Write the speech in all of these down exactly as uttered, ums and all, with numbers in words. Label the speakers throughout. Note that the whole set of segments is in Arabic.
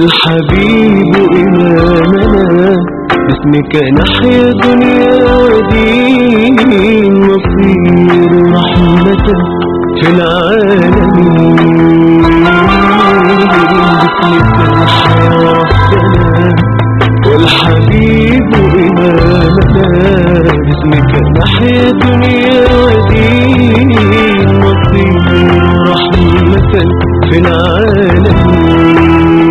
Speaker 1: والحبيب إمامنا باسمك نحيا دنيا ودين نصير رحمة في العالمين. باسمك نحيا ربنا والحبيب إمامنا باسمك نحيا دنيا ودين نصير رحمة في العالمين.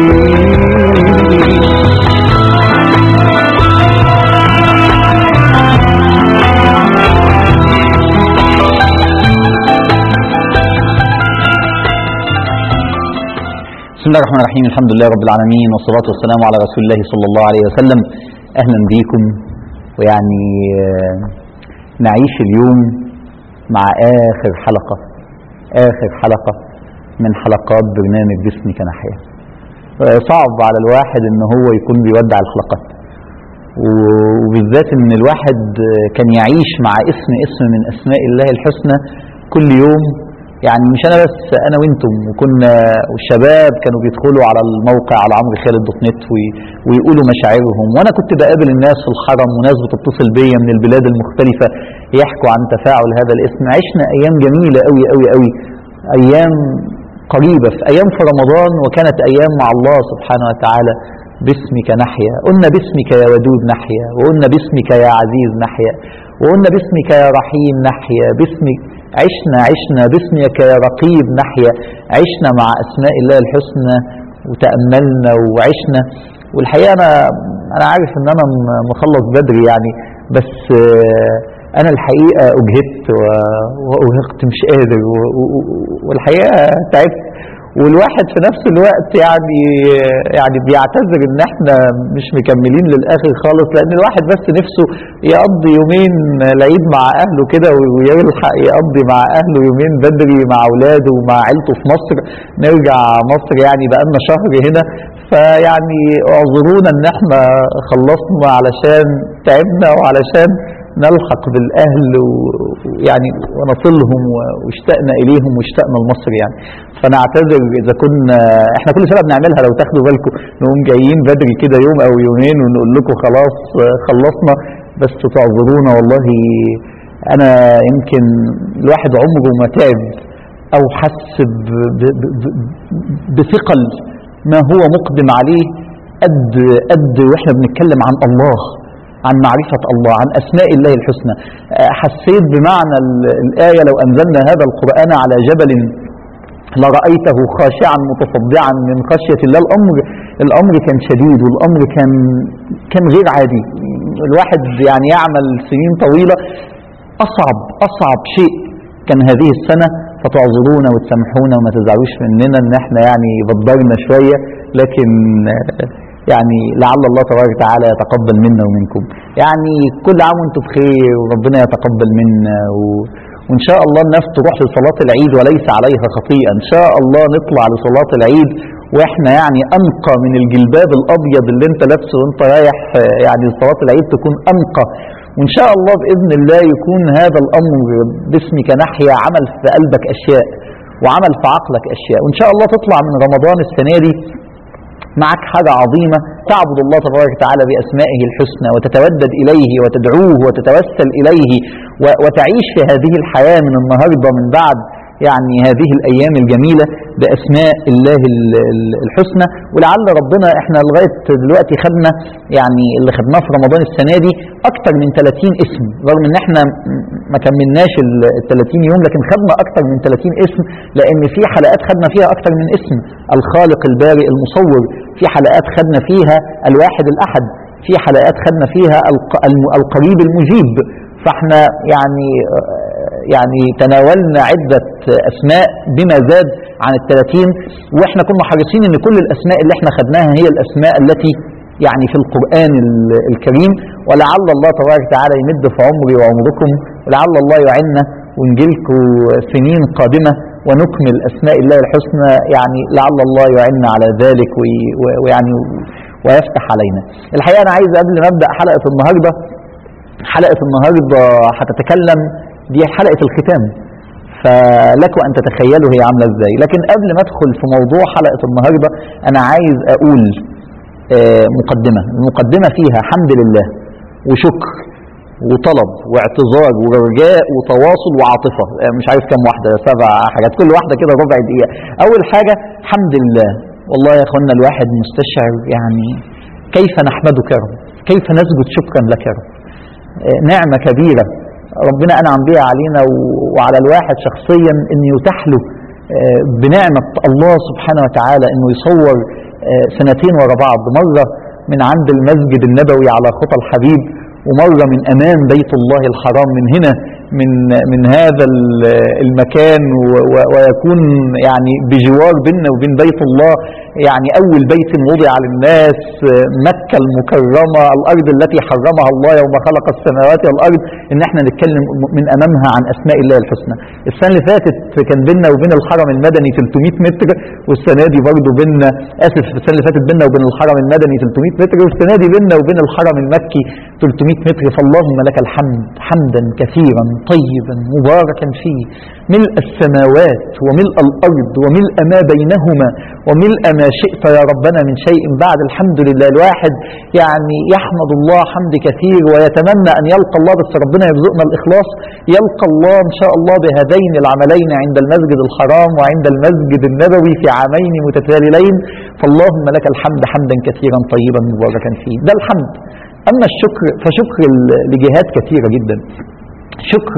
Speaker 2: بسم الله الرحمن الرحيم. الحمد لله رب العالمين والصلاة والسلام على رسول الله صلى الله عليه وسلم. أهلا بكم. ويعني نعيش اليوم مع آخر حلقة آخر حلقة من حلقات برنامج باسمك نحيا. صعب على الواحد ان هو يكون بيودع الحلقات، وبالذات ان الواحد كان يعيش مع اسم اسم من اسماء الله الحسنى كل يوم. يعني مش انا بس، انا وانتم، وكنا والشباب كانوا بيدخلوا على الموقع على عمرو خالد دوت نت ويقولوا مشاعرهم، وانا كنت بقابل الناس في الحرم وناس بتتصل بيا من البلاد المختلفة يحكوا عن تفاعل هذا الاسم. عشنا ايام جميلة قوي قوي قوي، ايام قريبة، في ايام في رمضان، وكانت ايام مع الله سبحانه وتعالى. باسمك نحيا، قلنا باسمك يا ودود نحيا، وقلنا باسمك يا عزيز نحيا، وقلنا باسمك يا رحيم نحيا. باسمك عشنا عشنا باسمك يا رقيب نحيا. عشنا مع اسماء الله الحسنى وتأملنا وعشنا. والحقيقة انا انا عارف ان انا مخلص بدري يعني، بس انا الحقيقة اجهدت وارهقت، مش قادر، والحقيقة تعبت. والواحد في نفس الوقت يعني يعني بيعتذر ان احنا مش مكملين للاخر خالص، لان الواحد بس نفسه يقضي يومين العيد مع اهله كده، ويلحق يقضي مع اهله يومين بدري مع اولاده ومع عيلته في مصر. نرجع مصر يعني بقالنا شهر هنا، فيعني اعذرونا ان احنا خلصنا علشان تعبنا وعلشان نلحق بالاهل ويعني ونصلهم، واشتقنا اليهم واشتقنا لمصر يعني. فنعتذر اذا كنا احنا كل سنه بنعملها، لو تاخدوا بالكم نقوم جايين بدري كده يوم او يومين ونقول لكم خلاص خلصنا، بس تعذرونا والله. انا يمكن الواحد عمره ما تعب او حس بثقل ما هو مقدم عليه قد قد واحنا بنتكلم عن الله، عن معرفة الله، عن أسماء الله الحسنى. حسيت بمعنى الآية: لو أنزلنا هذا القرآن على جبل لرأيته خاشعا متصدعا من خشية الله. الأمر الأمر كان شديد، والأمر كان كان غير عادي. الواحد يعني يعمل سنين طويلة. أصعب أصعب شيء كان هذه السنة، فتعذرونا وتسامحونا وما تزعلوش مننا ان احنا يعني بدرنا شوية، لكن يعني لعل الله تبارك وتعالى يتقبل منا ومنكم. يعني كل عام وانتم بخير، وربنا يتقبل منا، و... وان شاء الله الناس تروح لصلاة العيد وليس عليها خطيئة. ان شاء الله نطلع لصلاة العيد واحنا يعني انقى من الجلباب الابيض اللي انت لابسه وانت رايح يعني صلاة العيد، تكون انقى. وان شاء الله باذن الله يكون هذا الامر باسمك نحيا عمل في قلبك اشياء، وعمل في عقلك اشياء. وان شاء الله تطلع من رمضان السنة دي معك حاجة عظيمة، تعبد الله تبارك وتعالى بأسمائه الحسنى، وتتودد إليه وتدعوه وتتوسل إليه، وتعيش في هذه الحياة من النهاردة من بعد يعني هذه الأيام الجميلة بأسماء الله الحسنى. ولعل ربنا احنا لغاية دلوقتي خدنا يعني اللي خدناه في رمضان السنة دي أكتر من ثلاثين اسم، رغم ان احنا ما كملناش ال ثلاثين يوم، لكن خدنا أكتر من ثلاثين اسم، لأن في حلقات خدنا فيها أكتر من اسم: الخالق البارئ المصور، في حلقات خدنا فيها الواحد الأحد، في حلقات خدنا فيها القريب المجيب. فاحنا يعني يعني تناولنا عدة أسماء بما زاد عن الثلاثين، وإحنا كنا حريصين أن كل الأسماء اللي إحنا خدناها هي الأسماء التي يعني في القرآن الكريم. ولعل الله تبارك وتعالى يمد في عمري وعمركم، ولعل الله يعيننا ونجيلكم سنين قادمة ونكمل أسماء الله الحسنى. يعني لعل الله يعيننا على ذلك ويعني ويفتح علينا. الحقيقة أنا عايز قبل ما أبدأ حلقة النهاردة، حلقة النهاردة هتتكلم، دي حلقة الختام، فلكم أن تتخيلوا هي عاملة إزاي. لكن قبل ما أدخل في موضوع حلقة النهاردة أنا عايز أقول مقدمة. المقدمة فيها حمد لله وشكر وطلب واعتذار ورجاء وتواصل وعاطفة، مش عارف كم واحدة، سبع حاجات، كل واحدة كده ربع دقيقة. أول حاجة حمد لله. والله يا أخوانا الواحد مستشعر يعني كيف نحمدك يا رب، كيف نسجد شكرا لك يا رب. نعمة كبيرة ربنا أنعم بها علينا وعلى الواحد شخصيا أن يتاح له بنعمة الله سبحانه وتعالى أنه يصور سنتين ورا بعض، مرة من عند المسجد النبوي على خطى الحبيب، ومرة من أمام بيت الله الحرام من هنا من من هذا المكان، ويكون يعني بجوار بيننا وبين بيت الله يعني أول بيت وضع للناس، مكة المكرمة، الأرض التي حرمها الله يوم خلق السماوات والأرض، إن احنا نتكلم من أمامها عن أسماء الله الحسنى. السنة اللي فاتت كان بيننا وبين الحرم المدني ثلاثمائة متر، والسنة دي برضه بيننا، آسف السنة اللي فاتت بيننا وبين الحرم المدني ثلاثمائة متر، والسنة دي بيننا وبين الحرم المكي ثلاثمائة متر. فاللهم لك الحمد حمدا كثيرا طيبا مباركا فيه، ملء السماوات وملء الأرض وملء ما بينهما وملء ما شئت يا ربنا من شيء بعد. الحمد لله. الواحد يعني يحمد الله حمد كثير ويتمنى أن يلقى الله، بس ربنا يرزقنا الإخلاص، يلقى الله إن شاء الله بهذين العملين عند المسجد الحرام وعند المسجد النبوي في عامين متتاليين. فاللهم لك الحمد حمدا كثيرا طيبا مباركا فيه. ده الحمد. أما الشكر فشكر لجهات كثيرة جدا. شكر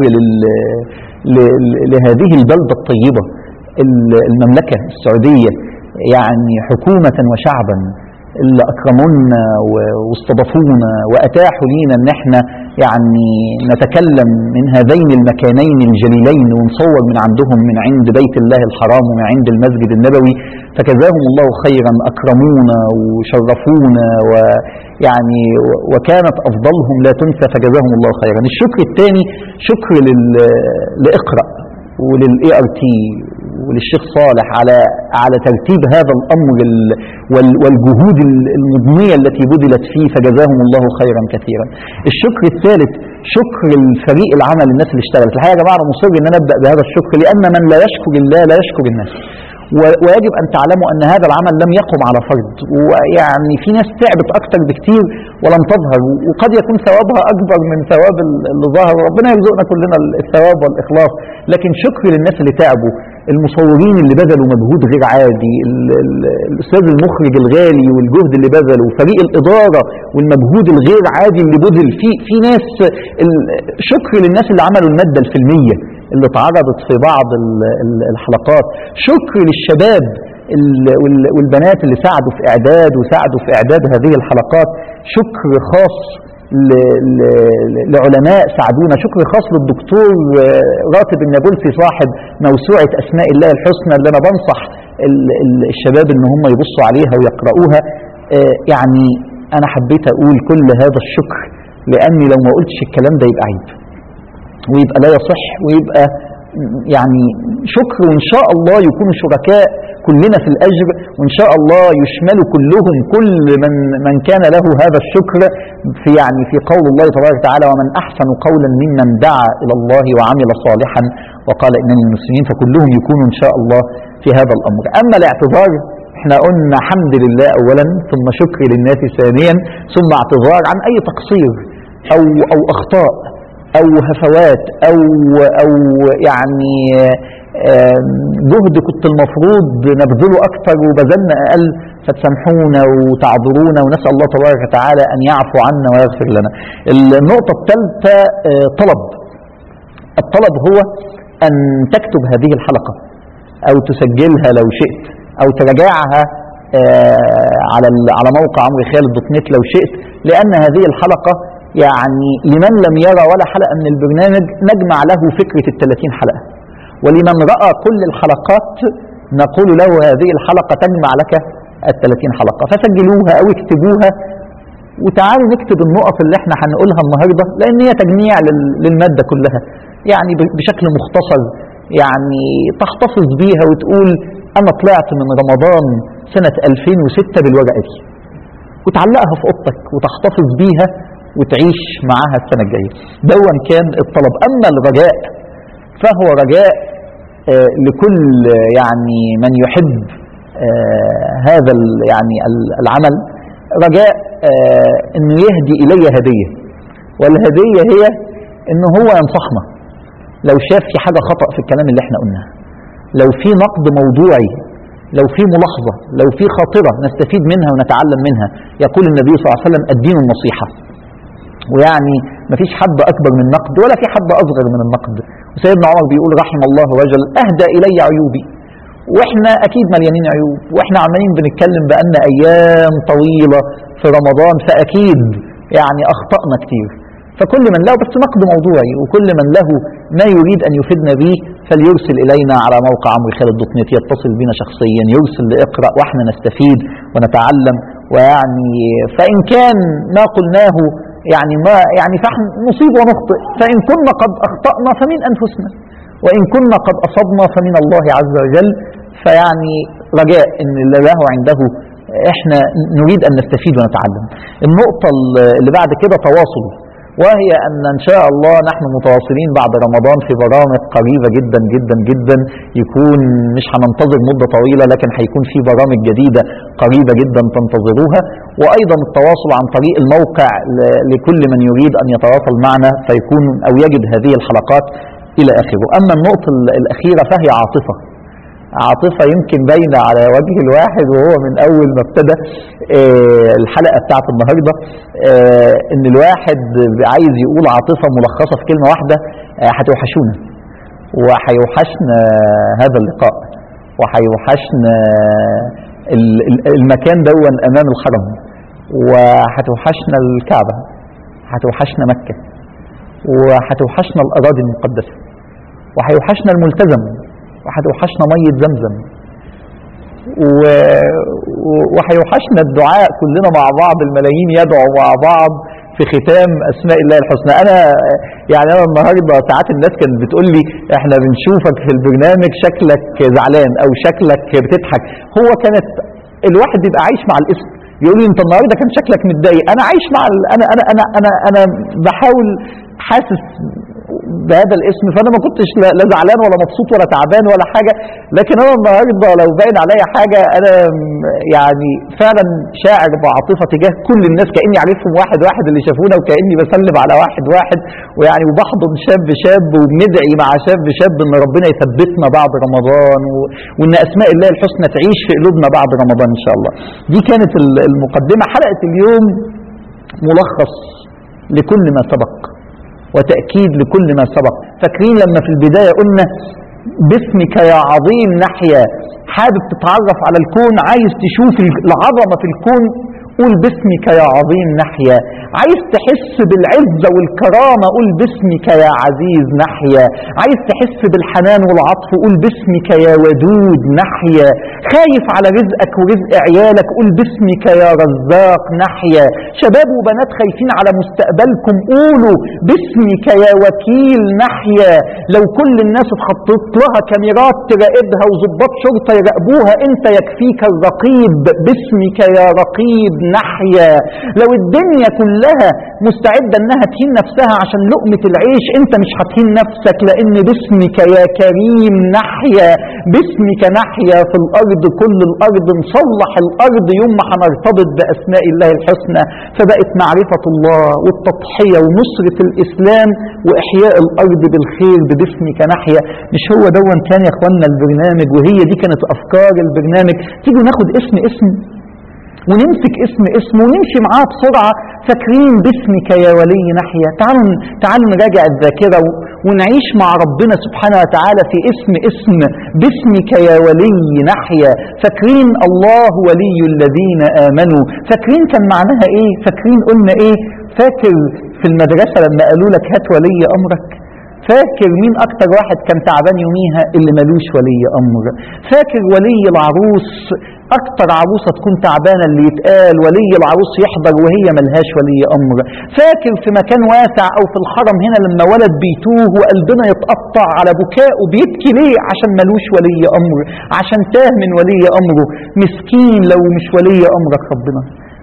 Speaker 2: لهذه البلدة الطيبة المملكة السعودية، يعني حكومة وشعبا اللي أكرمونا واستضافونا وأتاحوا لينا أن احنا يعني نتكلم من هذين المكانين الجليلين ونصور من عندهم، من عند بيت الله الحرام ومن عند المسجد النبوي. فجزاهم الله خيرا، أكرمونا وشرفونا ويعني وكانت أفضلهم لا تنسى، فجزاهم الله خيرا. الشكر الثاني شكر لإقرأ وللإي آر تي وللشيخ صالح على على ترتيب هذا الأمر والجهود المضنية التي بذلت فيه، فجزاهم الله خيرا كثيرا. الشكر الثالث شكر الفريق العمل، الناس اللي اشتغلت. الحقيقة يا جماعة أنا مصر أن أنا أبدأ بهذا الشكر، لأن من لا يشكر الله لا يشكر الناس. ويجب أن تعلموا أن هذا العمل لم يقم على فرد، ويعني في ناس تعبت أكتر بكتير ولم تظهر، وقد يكون ثوابها أكبر من ثواب اللي ظهر. ربنا يرزقنا كلنا الثواب والإخلاص. لكن شكر للناس اللي تعبوا، المصورين اللي بذلوا مجهود غير عادي، الأستاذ المخرج الغالي والجهد اللي بذله، فريق الإدارة والمجهود الغير عادي اللي بذل في في ناس. شكر للناس اللي عملوا المادة الفيلمية اللي اتعرضت في بعض الحلقات. شكر للشباب والبنات اللي ساعدوا في إعداد وساعدوا في إعداد هذه الحلقات. شكر خاص لعلماء ساعدونا. شكر خاص للدكتور راتب النابلسي صاحب موسوعة أسماء الله الحسنى، اللي أنا بنصح الشباب إن هم يبصوا عليها ويقرأوها. يعني أنا حبيت أقول كل هذا الشكر، لأني لو ما قلتش الكلام ده يبقى عيب ويبقى لا يصح ويبقى يعني شكر. وإن شاء الله يكونوا شركاء كلنا في الأجر، وإن شاء الله يشملوا كلهم كل من من كان له هذا الشكر في يعني في قول الله تبارك وتعالى: ومن أحسن قولا ممن دعا إلى الله وعمل صالحا وقال إنني من المسلمين. فكلهم يكونوا إن شاء الله في هذا الأمر. أما الاعتذار، احنا قلنا حمد لله أولا، ثم شكر للناس ثانيا، ثم اعتذار عن أي تقصير أو أو أخطاء أو هفوات أو أو يعني جهد كنت المفروض نبذله أكثر وبذلنا أقل، فتسامحونا وتعذرونا، ونسأل الله تبارك وتعالى أن يعفو عنا ويغفر لنا. النقطة الثالثة طلب. الطلب هو أن تكتب هذه الحلقة أو تسجلها لو شئت، أو تراجعها على على موقع عمرو خالد دوت نت لو شئت، لأن هذه الحلقة يعني لمن لم يرى ولا حلقة من البرنامج نجمع له فكرة الثلاثين حلقة، ولمن رأى كل الحلقات نقول له هذه الحلقة تجمع لك الثلاثين حلقة. فسجلوها أو اكتبوها، وتعالوا نكتب النقط اللي احنا هنقولها النهاردة، لأن هي تجميع للمادة كلها يعني بشكل مختصر، يعني تحتفظ بيها وتقول أنا طلعت من رمضان سنة ألفين وستة بالورقة دي، وتعلقها في أوضتك وتحتفظ بيها وتعيش معاها السنة الجاية. دون كان الطلب. أما الرجاء فهو رجاء آه لكل يعني من يحب آه هذا يعني العمل رجاء آه انه يهدي الي هدية، والهدية هي انه هو ينصحنا لو شاف في حاجة خطأ في الكلام اللي احنا قلناه، لو في نقد موضوعي، لو في ملاحظة، لو في خاطرة نستفيد منها ونتعلم منها. يقول النبي صلى الله عليه وسلم الدين النصيحة، ويعني مفيش حد أكبر من النقد ولا في حد أصغر من النقد. وسيدنا عمر بيقول رحم الله رجل أهدى إلي عيوبي، وإحنا أكيد مليانين عيوب، وإحنا عمالين بنتكلم بأن أيام طويلة في رمضان، فأكيد يعني أخطأنا كتير. فكل من له بس نقد موضوعي، وكل من له ما يريد أن يفيدنا به فليرسل إلينا على موقع عمرو خالد دوت نت، يتصل بنا شخصيا، يرسل لإقرأ وإحنا نستفيد ونتعلم. ويعني فإن كان ما قلناه يعني ما يعني فإحنا نصيب ونخطئ، فإن كنا قد أخطأنا فمن أنفسنا، وإن كنا قد أصبنا فمن الله عز وجل. فيعني رجاء إن اللي له عنده إحنا نريد أن نستفيد ونتعلم. النقطة اللي بعد كده تواصل، وهي أن إن شاء الله نحن متواصلين بعد رمضان في برامج قريبة جدا جدا جدا، يكون مش هننتظر مدة طويلة، لكن هيكون في برامج جديدة قريبة جدا تنتظروها. وأيضا التواصل عن طريق الموقع لكل من يريد أن يتواصل معنا فيكون أو يجد هذه الحلقات إلى آخره. أما النقطة الأخيرة فهي عاطفة، عاطفة يمكن باينة على وجه الواحد وهو من أول ما ابتدى الحلقة بتاعت النهاردة، إن الواحد عايز يقول عاطفة ملخصة في كلمة واحدة: هتوحشونا، وهيوحشنا هذا اللقاء، وهيوحشنا المكان دون أمام الحرم، وهتوحشنا الكعبة، هتوحشنا مكة، وهتوحشنا الأراضي المقدسة، وهيوحشنا الملتزم، وهتوحشنا مية زمزم، وهيوحشنا الدعاء كلنا مع بعض، الملايين يدعوا مع بعض في ختام أسماء الله الحسنى. أنا يعني أنا النهاردة ساعات الناس كانت بتقول لي إحنا بنشوفك في البرنامج شكلك زعلان أو شكلك بتضحك. هو كانت الواحد يبقى عايش مع الاسم، يقول لي أنت النهاردة كان شكلك متضايق. أنا عايش مع ال... أنا أنا أنا أنا أنا بحاول حاسس بهذا الاسم، فانا ما كنتش لا زعلان ولا مبسوط ولا تعبان ولا حاجه. لكن انا النهارده لو باين عليا حاجه انا يعني فعلا شاعر بعاطفه تجاه كل الناس، كاني عارفهم واحد واحد اللي شافونا، وكاني بسلم على واحد واحد، ويعني وبحضن شاب شاب، وبندعي مع شاب شاب ان ربنا يثبتنا بعد رمضان، و... وان اسماء الله الحسنى تعيش في قلوبنا بعد رمضان ان شاء الله. دي كانت المقدمه. حلقه اليوم ملخص لكل ما سبق وتأكيد لكل ما سبق. فاكرين لما في البداية قلنا باسمك يا عظيم نحيا؟ حابب تتعرف على الكون، عايز تشوف العظمة في الكون، قول باسمك يا عظيم نحيا. عايز تحس بالعزة والكرامة، قول باسمك يا عزيز نحيا. عايز تحس بالحنان والعطف، قول باسمك يا ودود نحيا. خايف على رزقك ورزق عيالك، قول باسمك يا رزاق نحيا. شباب وبنات خايفين على مستقبلكم، قولوا باسمك يا وكيل نحيا. لو كل الناس اتحطت لها كاميرات تراقبها وضباط شرطة يراقبوها، انت يكفيك الرقيب، باسمك يا رقيب نحيا. لو الدنيا كلها مستعدة انها تهين نفسها عشان لقمة العيش، انت مش هتهين نفسك، لان باسمك يا كريم نحيا. باسمك نحيا في الارض، كل الارض نصلح الارض يوم ما هنرتبط باسماء الله الحسنى، فبقت معرفة الله والتضحية ونصرة الاسلام واحياء الارض بالخير بباسمك نحيا. مش هو دون كان يا اخوانا البرنامج؟ وهي دي كانت افكار البرنامج. تيجوا ناخد اسم اسم ونمسك اسم اسم ونمشي معاه بسرعة. فاكرين باسمك يا ولي نحيا؟ تعالوا تعالوا نراجع الذاكرة ونعيش مع ربنا سبحانه وتعالى في اسم اسم باسمك يا ولي نحيا. فاكرين الله ولي الذين آمنوا؟ فاكرين كان معناها ايه؟ فاكرين قلنا ايه؟ فاكر في المدرسة لما قالوا لك هات ولي أمرك؟ فاكر مين أكتر واحد كان تعبان يوميها؟ اللي ملوش ولي أمر. فاكر ولي العروس؟ أكتر عروسة تكون تعبانة اللي يتقال ولي العروس يحضر وهي ملهاش ولي أمر. فاكر في مكان واسع أو في الحرم هنا لما ولد بيتوه وقلبنا يتقطع على بكائه، بيبكي ليه؟ عشان ملوش ولي أمر، عشان تاه من ولي أمره. مسكين لو مش ولي أمرك ربنا،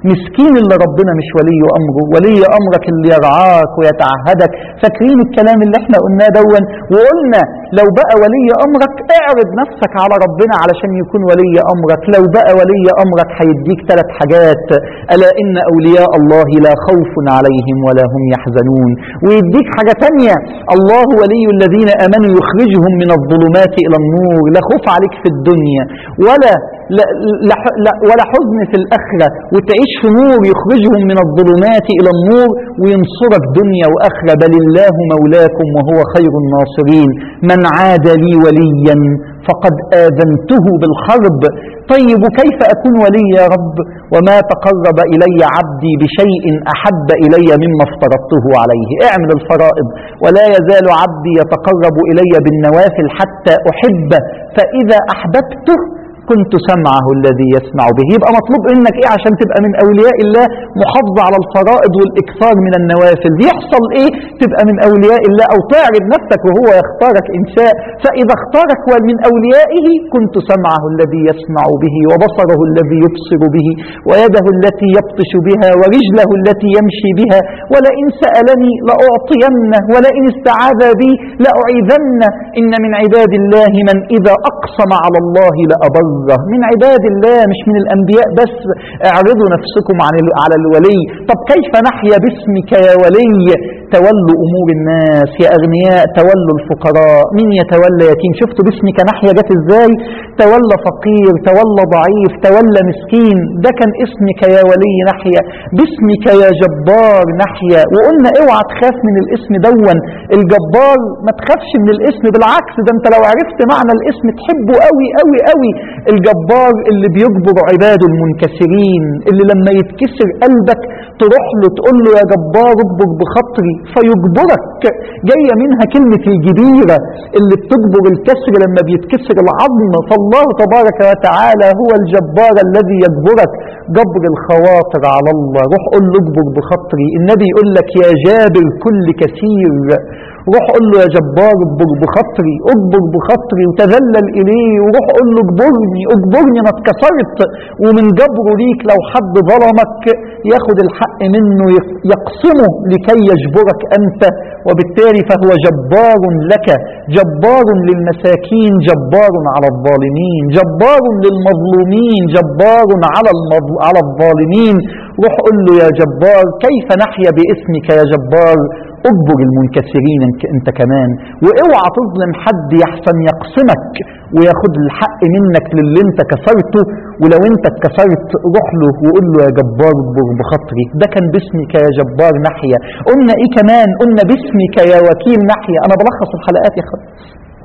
Speaker 2: مسكين اللي ربنا مش ولي أمره، ولي أمرك اللي يرعاك ويتعهدك. فاكرين الكلام اللي احنا قلناه دون؟ وقلنا لو بقى ولي أمرك اعرض نفسك على ربنا علشان يكون ولي أمرك. لو بقى ولي أمرك هيديك ثلاث حاجات: ألا إن أولياء الله لا خوف عليهم ولا هم يحزنون. ويديك حاجة تانية: الله ولي الذين آمنوا يخرجهم من الظلمات إلى النور. لا خوف عليك في الدنيا ولا لا لا لا ولا حزن في الآخرة، وتعيش في نور يخرجهم من الظلمات إلى النور وينصرك دنيا وآخرة. بل الله مولاكم وهو خير الناصرين. من عاد لي وليا فقد آذنته بالحرب. طيب وكيف أكون ولي يا رب؟ وما تقرب إلي عبدي بشيء أحب إلي مما افترضته عليه. اعمل الفرائض. ولا يزال عبدي يتقرب إلي بالنوافل حتى أحبه، فإذا أحببته كنت سمعه الذي يسمع به. يبقى مطلوب منك ايه عشان تبقى من اولياء الله؟ محافظة على الفرائض والاكثار من النوافل. يحصل ايه؟ تبقى من اولياء الله او تعرض نفسك وهو يختارك ان شاء. فاذا اختارك من اوليائه كنت سمعه الذي يسمع به وبصره الذي يبصر به ويده التي يبطش بها ورجله التي يمشي بها. ولئن سألني لأعطينه ولئن استعاذ بي لأعيذنه. إن من عباد الله من إذا أقسم على الله لأبر. من عباد الله مش من الأنبياء بس. اعرضوا نفسكم عن على الولي. طب كيف نحيا باسمك يا ولي؟ تولوا أمور الناس يا أغنياء، تولوا الفقراء. مين يتولى يتيم؟ شفتوا باسمك نحيا جت ازاي؟ تولى فقير، تولى ضعيف، تولى مسكين. ده كان اسمك يا ولي نحيا. باسمك يا جبار نحيا. وقلنا اوعى تخاف من الاسم دون. الجبار ما تخافش من الاسم، بالعكس ده انت لو عرفت معنى الاسم تحبه قوي قوي قوي. الجبار اللي بيجبر عباده المنكسرين، اللي لما يتكسر قلبك تروح له تقول له يا جبار اجبر بخاطري فيجبرك. جاية منها كلمة الجبيرة اللي بتجبر الكسر لما بيتكسر العظم. فالله تبارك وتعالى هو الجبار الذي يجبرك. جبر الخواطر على الله. روح قل له اجبر بخاطري. النبي يقول لك يا جابر كل كثير. روح قل له يا جبار اجبر بخاطري، اجبر بخاطري وتذلل اليه. وروح قل له اجبرني اجبرني انا اتكسرت. ومن جبره ليك لو حد ظلمك ياخد الحق منه يقسمه لكي يجبرك انت. وبالتالي فهو جبار لك، جبار للمساكين، جبار على الظالمين، جبار للمظلومين، جبار على المظل... على الظالمين. روح قل له يا جبار. كيف نحيا باسمك يا جبار؟ اجبر المنكسرين انت كمان. واوعى تظلم حد يحسن يقسمك وياخد الحق منك للي انت كسرته. ولو انت اتكسرت روح له وقول له يا جبار اجبر بخاطري. ده كان باسمك يا جبار نحيا. قلنا ايه كمان؟ قلنا باسمك يا وكيل نحيا. انا بلخص الحلقات يا اخوان.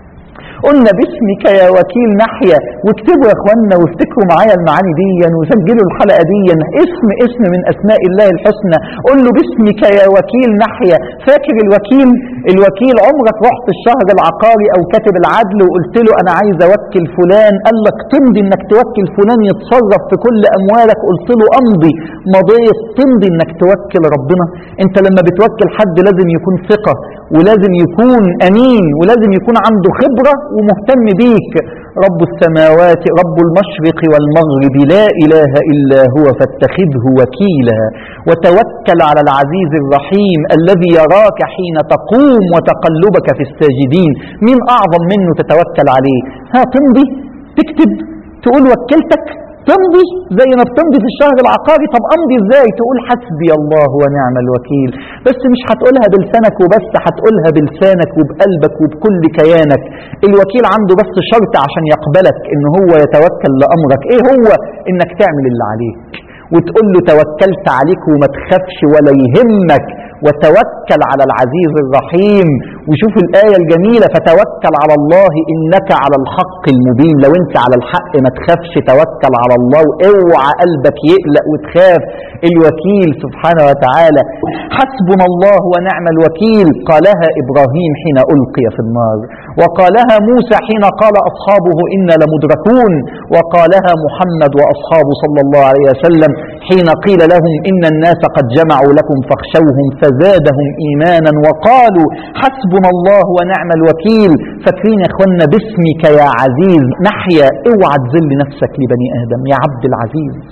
Speaker 2: قلنا باسمك يا وكيل نحيا. واكتبوا يا اخوانا وافتكروا معايا المعاني دي وسجلوا الحلقه دي. اسم اسم من اسماء الله الحسنى. قل له باسمك يا وكيل نحيا. فاكر الوكيل؟ الوكيل عمرك رحت الشهر العقاري او كاتب العدل وقلت له انا عايز اوكل فلان؟ قال لك تمضي انك توكل فلان يتصرف في كل اموالك؟ قلت له امضي. مضيت. تمضي انك توكل ربنا. انت لما بتوكل حد لازم يكون ثقه ولازم يكون امين ولازم يكون عنده خبره ومهتم بيك. رب السماوات رب المشرق والمغرب لا إله إلا هو فاتخذه وكيلا وتوكل على العزيز الرحيم الذي يراك حين تقوم وتقلبك في الساجدين. مين أعظم منه تتوكل عليه؟ ها تمضي تكتب تقول وكلتك تمضي زي ما بتمضي في الشهر العقاري. طب امضي ازاي؟ تقول حسبي الله ونعم الوكيل. بس مش هتقولها بلسانك وبس، هتقولها بلسانك وبقلبك وبكل كيانك. الوكيل عنده بس شرط عشان يقبلك ان هو يتوكل لامرك. ايه هو؟ انك تعمل اللي عليك وتقول له توكلت عليك وما تخافش ولا يهمك وتوكل على العزيز الرحيم. وشوف الآية الجميلة فتوكل على الله إنك على الحق المبين. لو انت على الحق ما تخافش، توكل على الله واوعى قلبك يقلق وتخاف. الوكيل سبحانه وتعالى. حسبنا الله ونعم الوكيل قالها إبراهيم حين ألقي في النار، وقالها موسى حين قال أصحابه إنا لمدركون، وقالها محمد وأصحابه صلى الله عليه وسلم حين قيل لهم إن الناس قد جمعوا لكم فاخشوهم فزادهم إيمانا وقالوا حسبنا الله ونعم الوكيل. فاكرين يا اخوانا باسمك يا عزيز نحيا. اوعى تذل نفسك لبني آدم. يا عبد العزيز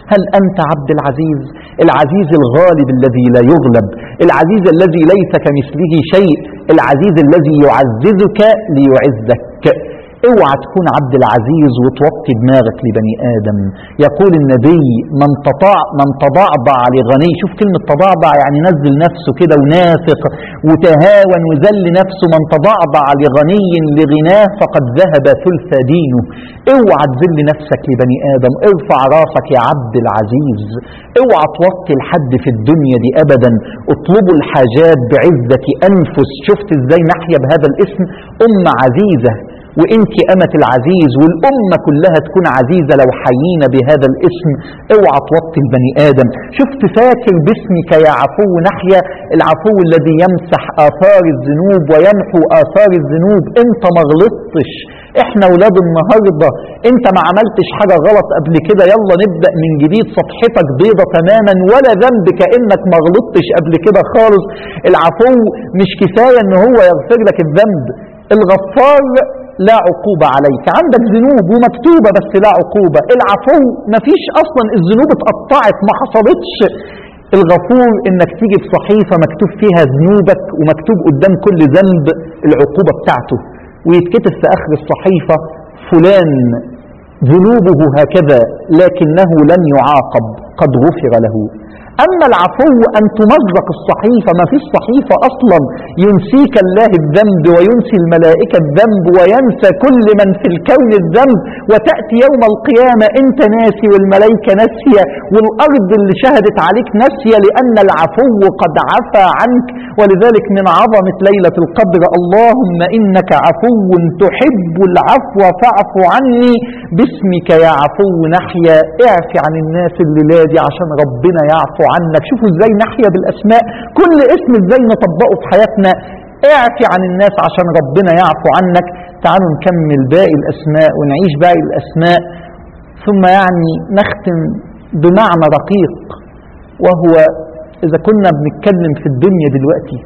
Speaker 2: هل أنت عبد العزيز؟ العزيز الغالب الذي لا يغلب، العزيز الذي ليس كمثله شيء، العزيز الذي يعززك ليعزك. اوعى تكون عبد العزيز وتوطي دماغك لبني آدم. يقول النبي من تطاع من تضعضع لغني، شوف كلمة تضعضع يعني نزل نفسه كده ونافق وتهاون وذل نفسه، من تضعضع لغني لغناه فقد ذهب ثلث دينه. اوعى تذل نفسك لبني آدم، ارفع راسك يا عبد العزيز، اوعى توطي لحد في الدنيا دي أبدا. اطلبوا الحاجات بعزة أنفس. شفت ازاي نحيا بهذا الاسم؟ أمة عزيزة، وانت أمة العزيز، والأمة كلها تكون عزيزة لو حيينا بهذا الاسم. اوعى توطي البني آدم. شفت فاكر باسمك يا عفو نحيا، العفو الذي يمسح آثار الذنوب ويمحو آثار الذنوب. انت ما غلطتش، احنا ولاد النهاردة، انت ما عملتش حاجة غلط قبل كده، يلا نبدأ من جديد، صفحتك بيضة تماما ولا ذنب كأنك ما غلطتش قبل كده خالص. العفو مش كفاية ان هو يغفر لك الذنب، الغفار لا عقوبة عليك، عندك ذنوب ومكتوبة بس لا عقوبة. العفو مفيش أصلا، الذنوب اتقطعت ما حصلتش. الغفور انك تيجي بصحيفة مكتوب فيها ذنوبك ومكتوب قدام كل ذنب العقوبة بتاعته، ويتكتب في آخر الصحيفة فلان ذنوبه هكذا لكنه لم يعاقب قد غفر له. أما العفو أن تمزق الصحيفة، ما فيش صحيفة أصلا، ينسيك الله الذنب وينسي الملائكة الذنب وينسى كل من في الكون الذنب، وتأتي يوم القيامة أنت ناسي والملائكة ناسية والأرض اللي شهدت عليك ناسية، لأن العفو قد عفى عنك. ولذلك من عظمة ليلة القدر اللهم إنك عفو تحب العفو فاعف عني، باسمك يا عفو نحيا. اعفي عن الناس الليلة دي عشان ربنا يعفو عنك. شوفوا ازاي نحيا بالاسماء، كل اسم ازاي نطبقه في حياتنا. اعفي عن الناس عشان ربنا يعفو عنك. تعالوا نكمل باقي الاسماء ونعيش باقي الاسماء، ثم يعني نختم بمعنى رقيق، وهو اذا كنا بنتكلم في الدنيا دلوقتي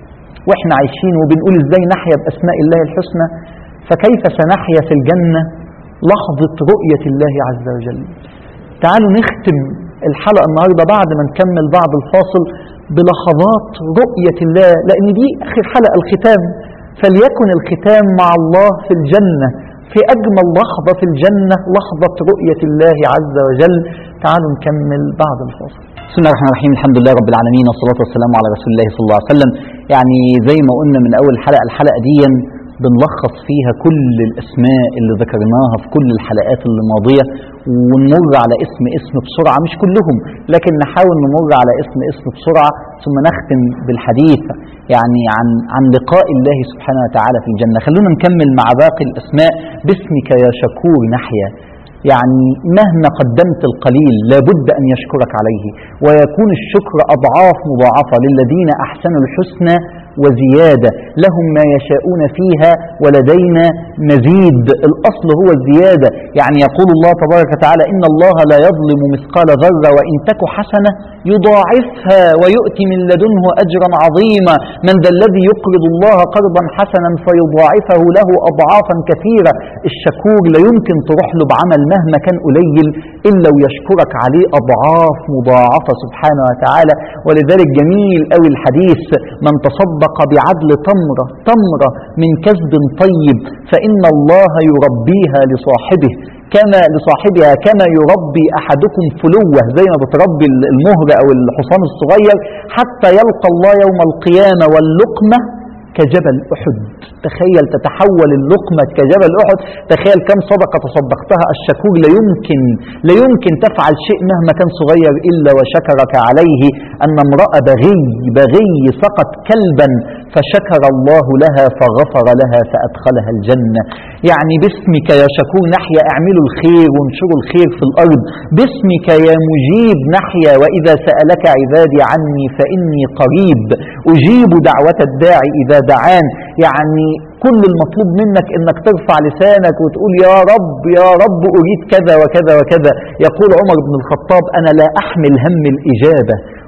Speaker 2: واحنا عايشين وبنقول ازاي نحيا باسماء الله الحسنى، فكيف سنحيا في الجنة لحظة رؤية الله عز وجل. تعالوا نختم الحلقة النهاردة بعد ما نكمل بعد الفاصل بلحظات رؤية الله، لأن دي آخر حلقة، الختام. فليكن الختام مع الله في الجنة، في أجمل لحظة في الجنة، لحظة رؤية الله عز وجل. تعالوا نكمل بعد الفاصل. بسم الله الرحمن الرحيم، الحمد لله رب العالمين، والصلاة والسلام على رسول الله صلى الله عليه وسلم. يعني زي ما قلنا من أول حلقة، الحلقة دي بنلخص فيها كل الأسماء اللي ذكرناها في كل الحلقات اللي ماضية، ونمر على اسم اسم بسرعة، مش كلهم لكن نحاول نمر على اسم اسم بسرعة، ثم نختم بالحديث يعني عن عن لقاء الله سبحانه وتعالى في الجنة. خلونا نكمل مع باقي الأسماء. باسمك يا شكور نحيا، يعني مهما قدمت القليل لابد أن يشكرك عليه، ويكون الشكر أضعاف مضاعفة للذين أحسنوا الحسنى وزيادة، لهم ما يشاءون فيها ولدينا مزيد. الأصل هو الزيادة، يعني يقول الله تبارك وتعالى إن الله لا يظلم مثقال ذرة وإن تك حسنة يضاعفها ويؤتي من لدنه أجرا عظيما. من ذا الذي يقرض الله قرضا حسنا فيضاعفه له أضعافا كثيرة. الشكور لا يمكن تروح له بعمل مهما كان قليل إلا ويشكرك عليه أضعاف مضاعفة سبحانه وتعالى. ولذلك جميل أوي الحديث من تصدق بعدل تمرة تمرة من كسب طيب فإن الله يربيها لصاحبه كما لصاحبها كما يربي أحدكم فلوة، زي ما بتربي المهر أو الحصان الصغير، حتى يلقى الله يوم القيامة واللقمة كجبل أحد. تخيل تتحول اللقمة كجبل أحد. تخيل كم صدقة تصدقتها. الشكور لا يمكن لا يمكن تفعل شيء مهما كان صغير إلا وشكرك عليه. أن امرأة بغي بغي سقط كلبا فشكر الله لها فغفر لها فأدخلها الجنة. يعني باسمك يا شكور نحيا، اعملوا الخير وانشروا الخير في الأرض. باسمك يا مجيب نحيا، وإذا سألك عبادي عني فإني قريب أجيب دعوة الداعي إذا دعان. يعني كل المطلوب منك انك ترفع لسانك وتقول يا رب يا رب اريد كذا وكذا وكذا. يقول عمر بن الخطاب انا لا احمل هم الاجابة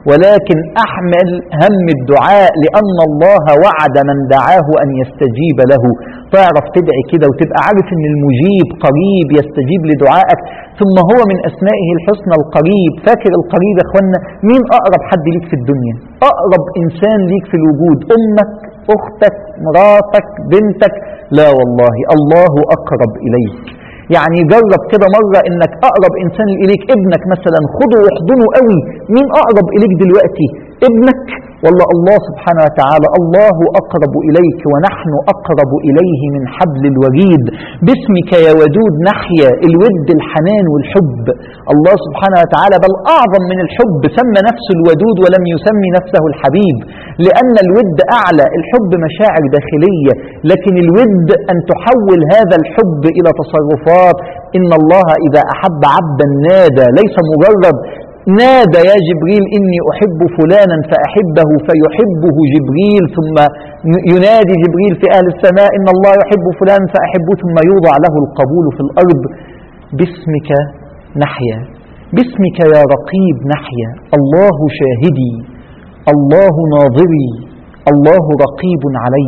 Speaker 2: ولكن أحمل هم الدعاء لأن الله وعد من دعاه أن يستجيب له. تعرف تدعي كده وتبقى عارف أن المجيب قريب يستجيب لدعائك. ثم هو من أسمائه الحسنى القريب. فاكر القريب يا أخوانا؟ مين أقرب حد ليك في الدنيا؟ أقرب إنسان ليك في الوجود أمك، أختك، مراتك، بنتك؟ لا والله، الله أقرب إليك. يعني جرب كده مرة انك اقرب انسان اليك ابنك مثلا، خده واحضنه قوي. مين اقرب اليك دلوقتي؟ ابنك ولا الله سبحانه وتعالى؟ الله اقرب اليك ونحن اقرب اليه من حبل الوريد. باسمك يا ودود نحيا. الود الحنان والحب. الله سبحانه وتعالى بل اعظم من الحب سمى نفسه الودود ولم يسمي نفسه الحبيب، لان الود اعلى. الحب مشاعر داخلية، لكن الود ان تحول هذا الحب الى تصرفات. ان الله اذا احب عبدا نادى، ليس مجرد نادى يا جبريل إني أحب فلانا فأحبه فيحبه جبريل، ثم ينادي جبريل في أهل السماء إن الله يحب فلانا فأحبه، ثم يوضع له القبول في الأرض. باسمك نحيا، باسمك يا رقيب نحيا. الله شاهدي، الله ناظري، الله رقيب علي.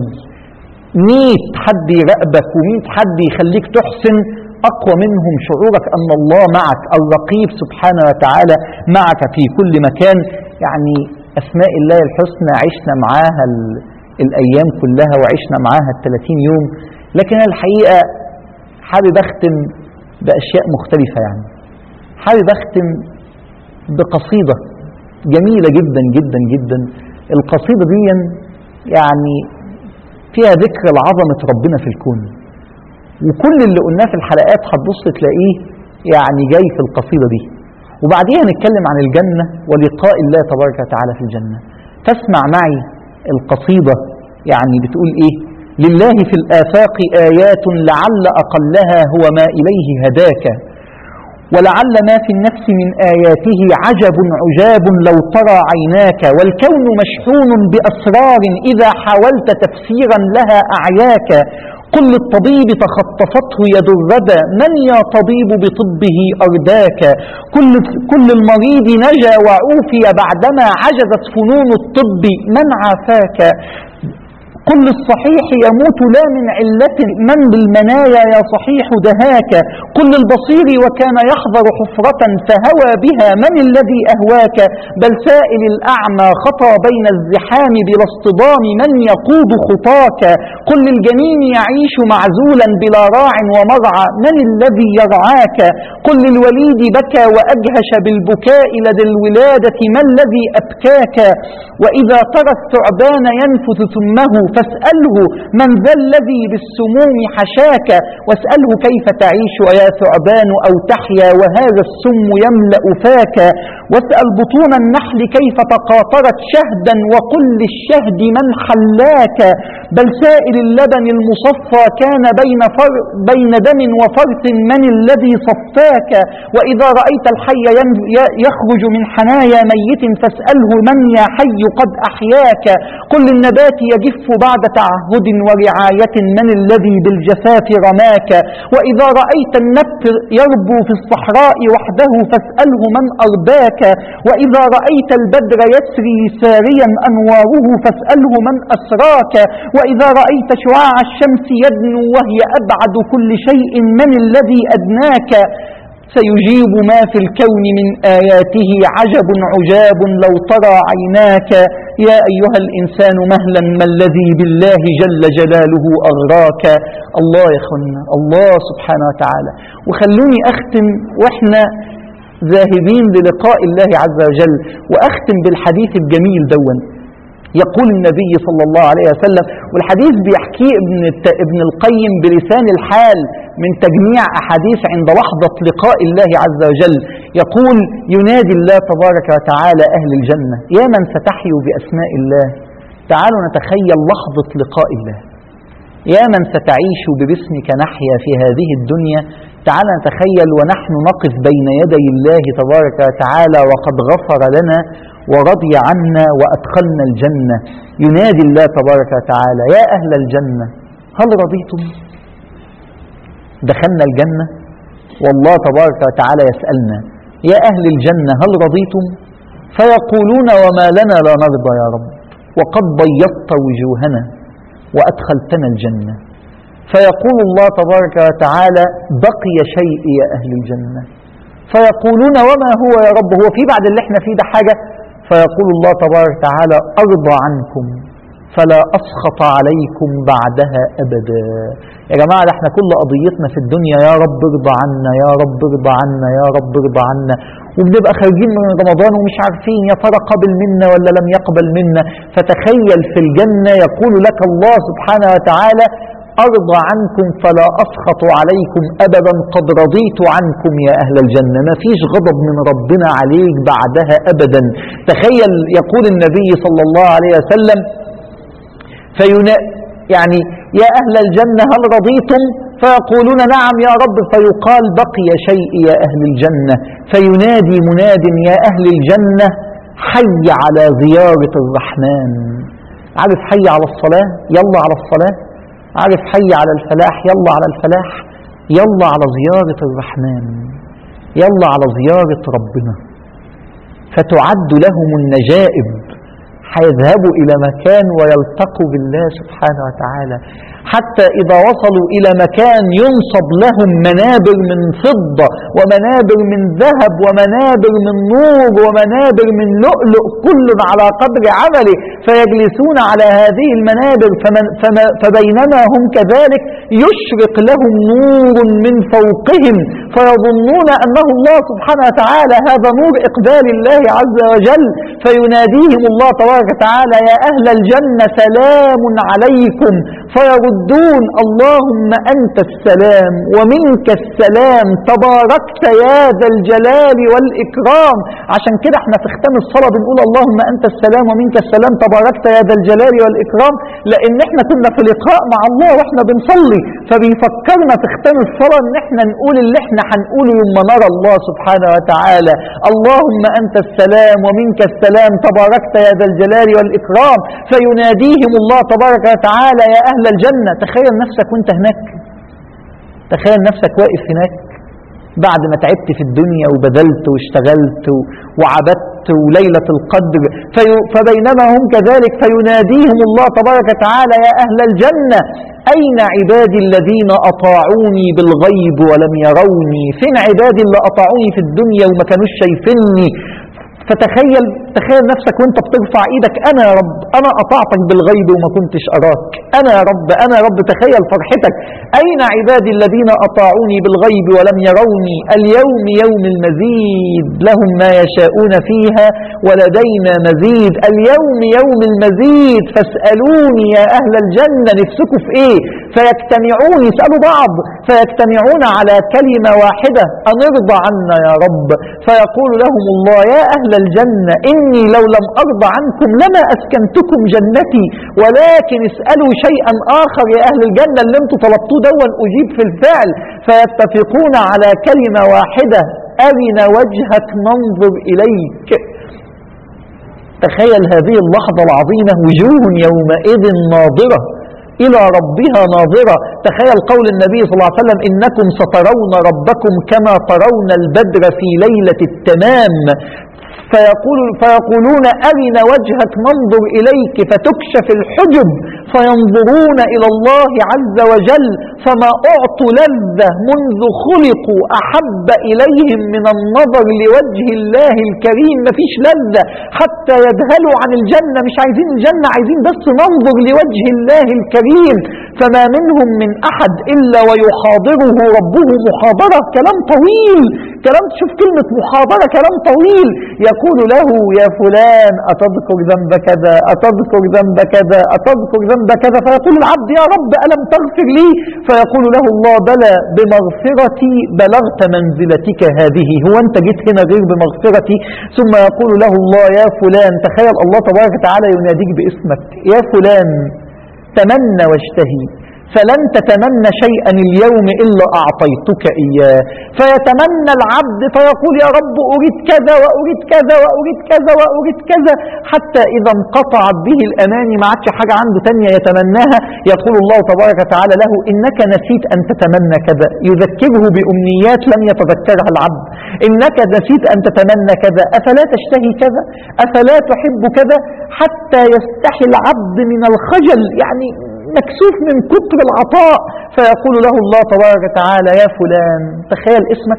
Speaker 2: ميت حد يراقبك وميت حد يخليك تحسن أقوى منهم شعورك أن الله معك. الرقيب سبحانه وتعالى معك في كل مكان. يعني أسماء الله الحسنى عشنا معاها الأيام كلها وعشنا معاها الثلاثين يوم، لكن الحقيقة حابب أختم بأشياء مختلفة. يعني حابب أختم بقصيدة جميلة جدا جدا جدا. القصيدة دي يعني فيها ذكر لعظمة ربنا في الكون، وكل اللي قلناه في الحلقات هتبص تلاقيه يعني جاي في القصيدة دي. وبعديها نتكلم عن الجنة ولقاء الله تبارك وتعالى في الجنة. فاسمع معي القصيدة يعني بتقول ايه. لله في الآفاق آيات لعل أقلها هو ما إليه هداك، ولعل ما في النفس من آياته عجب عجاب لو ترى عيناك، والكون مشحون بأسرار إذا حاولت تفسيرا لها أعياك. قل للطبيب تخطفته يد الردى من يا طبيب بطبه أرداك. كل, كل المريض نجا وعوفي بعدما عجزت فنون الطب من عافاك. قل للصحيح يموت لا من علة من بالمنايا يا صحيح دهاك. قل للبصير وكان يحضر حفرة فهوى بها من الذي أهواك. بل سائل الأعمى خطى بين الزحام بلا اصطدام من يقود خطاك. قل للجنين يعيش معزولا بلا راع ومرعى من الذي يرعاك. قل للوليد بكى وأجهش بالبكاء لدى الولادة ما الذي أبكاك. وإذا ترى الثعبان ينفث ثمه فاسأله من ذا الذي بالسموم حشاك. واسأله كيف تعيش يا ثعبان أو تحيا وهذا السم يملأ فاك. واسأل بطون النحل كيف تقاطرت شهدا وقل للشهد من حلاك. بل سائل اللبن المصفى كان بين, فر بين دم وفرث من الذي صفاك. وإذا رأيت الحي يخرج من حنايا ميت فاسأله من يا حي قد أحياك. قل للنبات يجف بعد تعهد ورعاية من الذي بالجفاف رماك. وإذا رأيت النبت يربو في الصحراء وحده فاسأله من أرباك. وإذا رأيت البدر يسري ساريا أنواره فاسأله من أسراك. وإذا رأيت شعاع الشمس يدنو وهي أبعد كل شيء من الذي أدناك. سيجيب ما في الكون من آياته عجب عجاب لو ترى عيناك. يا أيها الإنسان مهلا ما الذي بالله جل جلاله أغراك. الله يا أخوانا، الله سبحانه وتعالى. وخلوني أختم وإحنا ذاهبين للقاء الله عز وجل، وأختم بالحديث الجميل دون. يقول النبي صلى الله عليه وسلم، والحديث بيحكيه ابن, ابن القيم بلسان الحال من تجميع أحاديث عند لحظة لقاء الله عز وجل. يقول ينادي الله تبارك وتعالى أهل الجنة يا من ستحيوا بأسماء الله تعالوا نتخيل لحظة لقاء الله. يا من ستعيش بباسمك نحيا في هذه الدنيا تعال نتخيل ونحن نقف بين يدي الله تبارك وتعالى وقد غفر لنا ورضي عنا وأدخلنا الجنة. ينادي الله تبارك وتعالى يا أهل الجنة هل رضيتم؟ دخلنا الجنة والله تبارك وتعالى يسألنا يا أهل الجنة هل رضيتم؟ فيقولون وما لنا لا نرضى يا رب وقد بيضت وجوهنا وأدخلتنا الجنة. فيقول الله تبارك وتعالى بقي شيء يا أهل الجنة. فيقولون وما هو يا رب، هو في بعد اللي احنا فيه ده حاجة؟ فيقول الله تبارك وتعالى أرضى عنكم فلا أسخط عليكم بعدها أبدا. يا جماعة ده احنا كل قضيتنا في الدنيا يا رب ارضى عنا، يا رب ارضى عنا، يا رب ارضى عنا، وبنبقى خارجين من رمضان ومش عارفين يا ترى قبل منا ولا لم يقبل منا. فتخيل في الجنة يقول لك الله سبحانه وتعالى أرضى عنكم فلا أسخط عليكم أبدا قد رضيت عنكم يا أهل الجنة. ما فيش غضب من ربنا عليك بعدها أبدا. تخيل يقول النبي صلى الله عليه وسلم فينا يعني يا أهل الجنة هل رضيتم؟ فيقولون نعم يا رب. فيقال بقي شيء يا أهل الجنة. فينادي مناد يا أهل الجنة حي على زيارة الرحمن. عارف حي على الصلاة؟ يلا على الصلاة. عارف حي على الفلاح؟ يلا على الفلاح. يلا على زيارة الرحمن، يلا على زيارة ربنا. فتعد لهم النجائب، هيذهبوا إلى مكان ويلتقوا بالله سبحانه وتعالى، حتى إذا وصلوا إلى مكان ينصب لهم منابر من فضة ومنابر من ذهب ومنابر من نور ومنابر من لؤلؤ كل على قدر عمله، فيجلسون على هذه المنابر فمن فما فبينما هم كذلك يشرق لهم نور من فوقهم فيظنون أنه الله سبحانه وتعالى، هذا نور إقبال الله عز وجل. فيناديهم الله تبارك وتعالى يا أهل الجنة سلام عليكم، فيردون اللهم أنت السلام ومنك السلام تباركت يا ذا الجلال والإكرام. عشان كده احنا في ختام الصلاة بنقول اللهم أنت السلام ومنك السلام تباركت يا ذا الجلال والإكرام، لأن احنا كنا في لقاء مع الله واحنا بنصلي، فبيفكرنا في ختام الصلاة ان احنا نقول اللي احنا هنقوله لما نرى الله سبحانه وتعالى اللهم أنت السلام ومنك السلام تباركت يا ذا الجلال والإكرام. فيناديهم الله تبارك وتعالى يا أهل الجنة. تخيل نفسك وانت هناك، تخيل نفسك واقف هناك بعد ما تعبت في الدنيا وبذلت واشتغلت وعبدت وليلة القدر، في فبينما هم كذلك فيناديهم الله تبارك وتعالى يا أهل الجنة أين عبادي الذين أطاعوني بالغيب ولم يروني؟ فين عبادي اللي أطاعوني في الدنيا وما كانوش شايفيني؟ فتخيل تخيل نفسك وانت بترفع ايدك انا يا رب انا اطعتك بالغيب وما كنتش اراك، انا يا رب انا يا رب. تخيل فرحتك. اين عبادي الذين اطاعوني بالغيب ولم يروني؟ اليوم يوم المزيد لهم ما يشاءون فيها ولدينا مزيد. اليوم يوم المزيد فاسألوني يا اهل الجنة نفسكم في ايه؟ فيجتمعون يسألوا بعض فيجتمعون على كلمة واحدة أن ارضى عنا يا رب. فيقول لهم الله يا أهل الجنة إني لو لم أرضى عنكم لما أسكنتكم جنتي، ولكن اسألوا شيئا آخر يا أهل الجنة اللي انتم طلبتوه دون أجيب في الفعل. فيتفقون على كلمة واحدة أرنا وجهك ننظر إليك. تخيل هذه اللحظة العظيمة وجوه يومئذ ناظرة إلى ربها ناظرة. تخيل قول النبي صلى الله عليه وسلم إنكم سترون ربكم كما ترون البدر في ليلة التمام. فيقول فيقولون أرنا وجهك ننظر إليك فتكشف الحجب فينظرون إلى الله عز وجل فما أعطوا لذة منذ خلقوا أحب إليهم من النظر لوجه الله الكريم. مفيش لذة حتى يذهلوا عن الجنة، مش عايزين الجنة، عايزين بس ننظر لوجه الله الكريم. فما منهم من أحد إلا ويحاضره ربه محاضرة. كلام طويل، كلام تشوف كلمة محاضرة كلام طويل. يقول له يا فلان أتذكر ذنب كذا أتذكر ذنب كذا أتذكر ذنب كذا. فيقول العبد يا رب ألم تغفر لي؟ فيقول له الله بلى بمغفرتي بلغت منزلتك هذه، هو أنت جيت هنا غير بمغفرتي؟ ثم يقول له الله يا فلان، تخيل الله تبارك وتعالى يناديك باسمك، يا فلان تمنى واشتهي فلن تتمنى شيئا اليوم إلا أعطيتك إياه. فيتمنى العبد فيقول يا رب أريد كذا وأريد كذا وأريد كذا وأريد كذا، حتى إذا انقطعت به الأماني ما عادش حاجة عنده تانية يتمناها، يقول الله تبارك وتعالى له إنك نسيت أن تتمنى كذا، يذكره بأمنيات لم يتذكرها العبد. إنك نسيت أن تتمنى كذا، أفلا تشتهي كذا، أفلا تحب كذا، حتى يستحي العبد من الخجل، يعني مكسوف من كتر العطاء، فيقول له الله تبارك وتعالى يا فلان، تخيل اسمك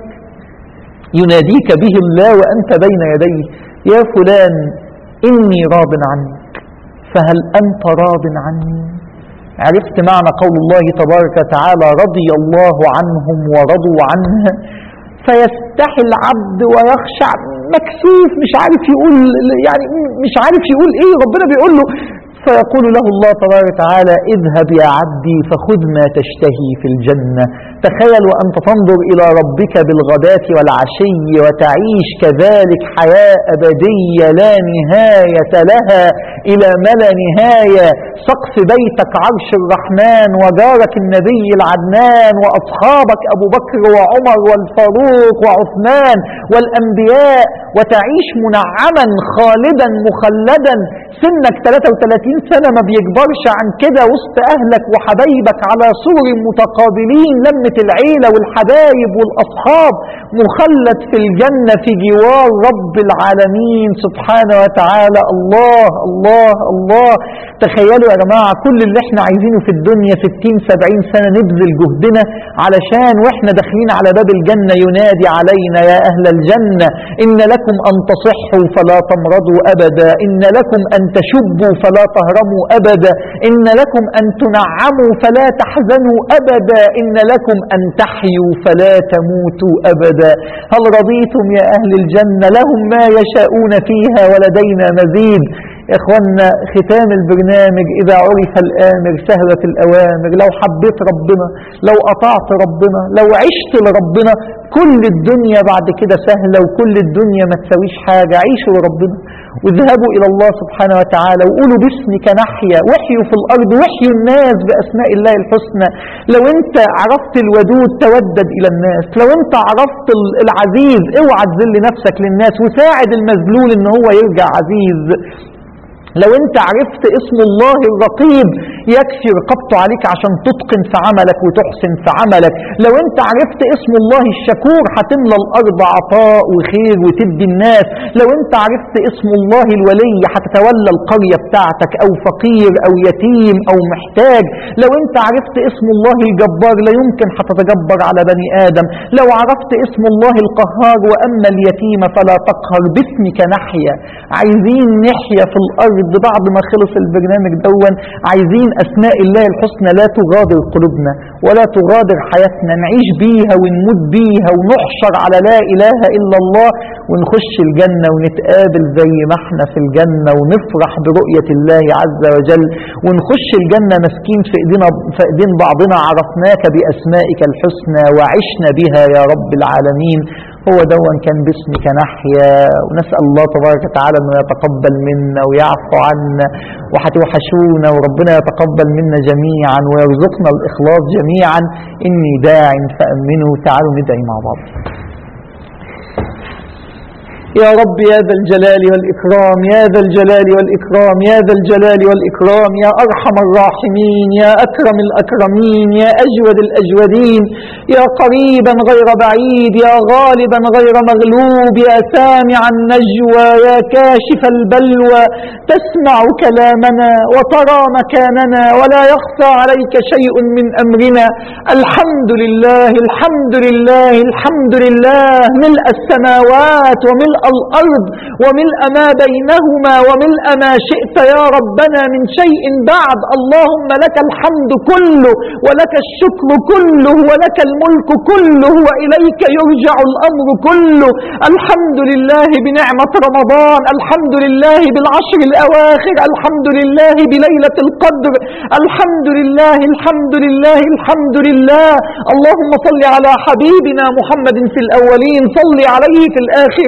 Speaker 2: يناديك به الله وأنت بين يديه، يا فلان إني راض عنك فهل أنت راض عني؟ عرفت معنى قول الله تبارك وتعالى رضي الله عنهم ورضوا عنه؟ فيستحي العبد ويخشع مكسوف، مش عارف يقول، يعني مش عارف يقول ايه، ربنا بيقول له، فيقول له الله تبارك وتعالى اذهب يا عبدي فخذ ما تشتهي في الجنة. تخيل وأنت تنظر إلى ربك بالغداة والعشي وتعيش كذلك حياة أبدية لا نهاية لها إلى ما لا نهاية، سقف بيتك عرش الرحمن وجارك النبي العدنان وأصحابك أبو بكر وعمر والفاروق وعثمان والأنبياء، وتعيش منعما خالدا مخلدا، سنك ثلاثة وثلاثين سنة ما بيكبرش عن كده، وسط أهلك وحبايبك على سور متقابلين، لمة العيلة والحبايب والأصحاب، مخلد في الجنة في جوار رب العالمين سبحانه وتعالى. الله الله الله. تخيلوا يا جماعة كل اللي احنا عايزينه في الدنيا ستين سبعين سنة نبذل جهدنا علشان واحنا داخلين على باب الجنة ينادي علينا يا أهل الجنة إن لكم أن تصحوا فلا تمرضوا أبدا، إن لكم أن تشبوا فلا تهرموا أبدا، إن لكم أن تنعموا فلا تحزنوا أبدا، إن لكم أن تحيوا فلا تموتوا أبدا. هل رضيتم يا أهل الجنة؟ لهم ما يشاءون فيها ولدينا مزيد. يا إخوانا ختام البرنامج إذا عرف الآمر سهلت الأوامر. لو حبيت ربنا، لو أطعت ربنا، لو عشت لربنا، كل الدنيا بعد كده سهلة وكل الدنيا ما تسويش حاجة. عيشوا لربنا واذهبوا إلى الله سبحانه وتعالى وقولوا باسمك نحيا، وحيوا في الأرض، وحيوا الناس بأسماء الله الحسنى. لو أنت عرفت الودود تودد إلى الناس، لو أنت عرفت العزيز اوعى تذل نفسك للناس وساعد المذلول إن هو يرجع عزيز. لو انت عرفت اسم الله الرقيب يكفي رقبته عليك عشان تتقن في عملك وتحسن في عملك. لو انت عرفت اسم الله الشكور هتملى الارض عطاء وخير وتدي الناس. لو انت عرفت اسم الله الولي هتتولى القرية بتاعتك او فقير او يتيم او محتاج. لو انت عرفت اسم الله الجبار لا يمكن هتتجبر على بني ادم. لو عرفت اسم الله القهار واما اليتيم فلا تقهر. باسمك نحيا. عايزين نحيا في الارض بعد ما خلص البرنامج دون. عايزين أسماء الله الحسنى لا تغادر قلوبنا ولا تغادر حياتنا، نعيش بيها ونموت بيها ونحشر على لا إله إلا الله ونخش الجنة ونتقابل زي ما احنا في الجنة ونفرح برؤية الله عز وجل ونخش الجنة مسكين في ايدينا في ايدين بعضنا عرفناك بأسمائك الحسنى وعشنا بها يا رب العالمين. هو دون كان باسمك نحيا. ونسأل الله تبارك وتعالى أنه يتقبل منا ويعفو عنا وحتوحشونا وربنا يتقبل منا جميعا ويرزقنا الإخلاص جميعا. إني داع فأمنوا. تعالوا ندعي مع بعض. يا رب يا ذا الجلال والإكرام، يا ذا الجلال والإكرام، يا ذا الجلال والإكرام، يا أرحم الراحمين، يا أكرم الأكرمين، يا أجود الأجودين، يا قريبا غير بعيد، يا غالبا غير مغلوب، يا سامع النجوى، يا كاشف البلوى، تسمع كلامنا وترى مكاننا ولا يخفى عليك شيء من أمرنا. الحمد لله الحمد لله الحمد لله ملء السماوات وملء الأرض وملء ما بينهما وملء ما شئت يا ربنا من شيء بعد. اللهم لك الحمد كله ولك الشكر كله ولك الملك كله وإليك يرجع الأمر كله. الحمد لله بنعمة رمضان، الحمد لله بالعشر الأواخر، الحمد لله بليلة القدر، الحمد لله الحمد لله الحمد لله. اللهم صل على حبيبنا محمد في الأولين، صل عليه في الآخرين،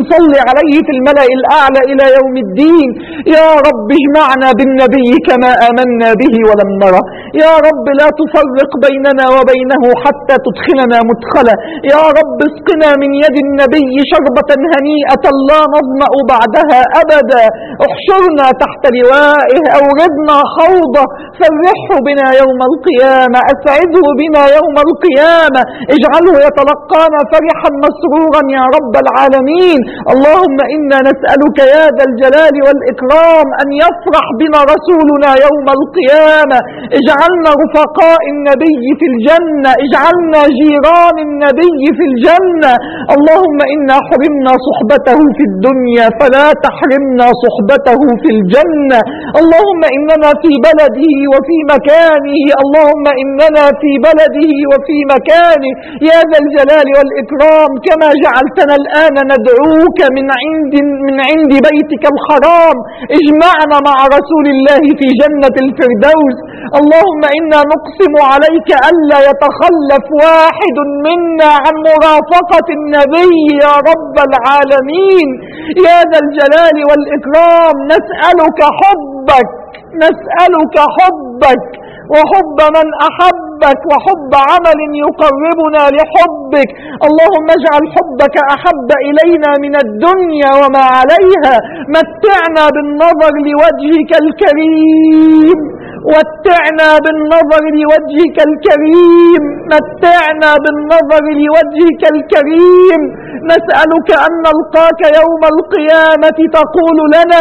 Speaker 2: نصلي عليه في الملأ الأعلى إلى يوم الدين. يا رب اجمعنا بالنبي كما آمنا به ولم نره. يا رب لا تفرق بيننا وبينه حتى تدخلنا مدخلا. يا رب اسقنا من يد النبي شربة هنيئة لا نظمأ بعدها أبدا. احشرنا تحت لوائه، أوردنا حوضه، فرحه بنا يوم القيامة، أسعده بنا يوم القيامة، اجعله يتلقانا فرحا مسرورا يا رب العالمين. اللهم إنا نسألك يا ذا الجلال والإكرام أن يفرح بنا رسولنا يوم القيامة. اجعلنا رفقاء النبي في الجنة، اجعلنا جيران النبي في الجنة. اللهم إنا حرمنا صحبته في الدنيا فلا تحرمنا صحبته في الجنة. اللهم إننا في بلده وفي مكانه، اللهم إننا في بلده وفي مكانه يا ذا الجلال والإكرام. كما جعلتنا الآن ندعوك من عند من عند بيتك الحرام، اجمعنا مع رسول الله في جنة الفردوس. اللهم إنا نقسم عليك ألا يتخلف واحد منا عن مرافقة النبي يا رب العالمين يا ذا الجلال والإكرام. نسألك حبك، نسألك حبك وحب من أحبك وحب عمل يقربنا لحبك. اللهم اجعل حبك أحب إلينا من الدنيا وما عليها. متعنا بالنظر لوجهك الكريم، متعنا بالنظر لوجهك الكريم، متعنا بالنظر لوجهك الكريم. نسألك أن نلقاك يوم القيامة تقول لنا: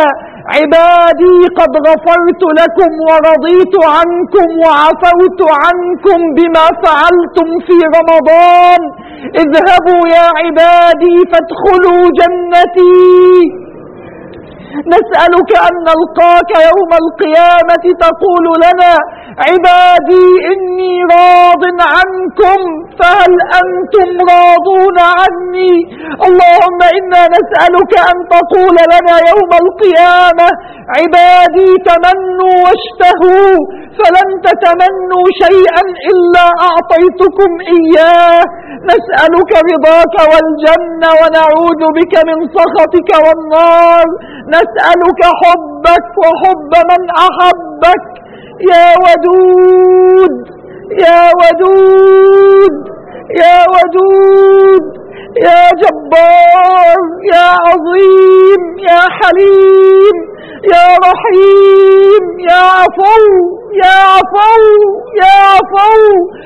Speaker 2: عبادي قد غفرت لكم ورضيت عنكم وعفوت عنكم بما فعلتم في رمضان، اذهبوا يا عبادي فادخلوا جنتي. نسألك أن نلقاك يوم القيامة تقول لنا: عبادي إني راض عنكم فهل أنتم راضون عني. اللهم إنا نسألك أن تقول لنا يوم القيامة: عبادي تمنوا واشتهوا فلن تتمنوا شيئا إلا أعطيتكم إياه. نسألك رضاك والجنة ونعوذ بك من سخطك والنار. نسألك حبك وحب من أحبك يا ودود يا ودود يا ودود يا جبار يا عظيم يا حليم يا رحيم يا عفو يا عفو يا عفو.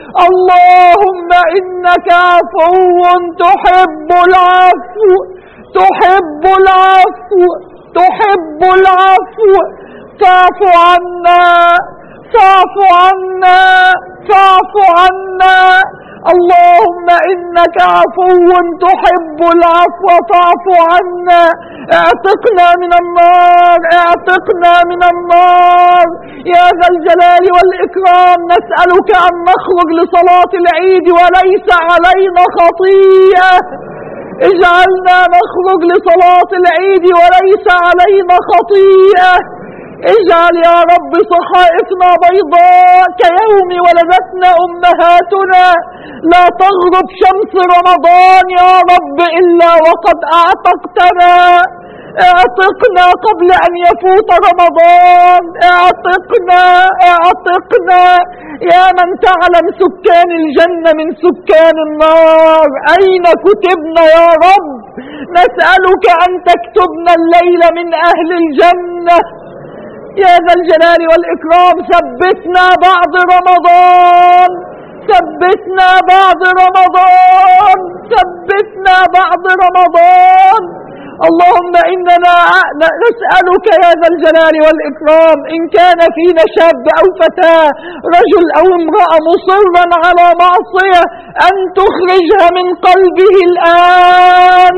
Speaker 2: اللهم إنك عفو تحب العفو تحب العفو تحب العفو. فاعف عنا فاعف عنا فاعف عنا. اللهم إنك عفو تحب العفو فاعف عنا. اعتقنا من النار اعتقنا من النار يا ذا الجلال والإكرام. نسألك أن نخرج لصلاة العيد وليس علينا خطيئة. اجعلنا نخرج لصلاة العيد وليس علينا خطيئة. اجعل يا رب صحائفنا بيضاء كيوم ولدتنا أمهاتنا. لا تغرب شمس رمضان يا رب إلا وقد أعتقتنا. اعتقنا قبل أن يفوت رمضان. اعتقنا اعتقنا يا من تعلم سكان الجنة من سكان النار أين كتبنا يا رب. نسألك أن تكتبنا الليلة من أهل الجنة يا ذا الجلال والإكرام. ثبتنا بعد رمضان ثبتنا بعد رمضان ثبتنا بعد رمضان. اللهم إننا نسألك يا ذا الجلال والإكرام إن كان فينا شاب أو فتاة رجل أو امرأة مصرا على معصية أن تخرجها من قلبه الآن.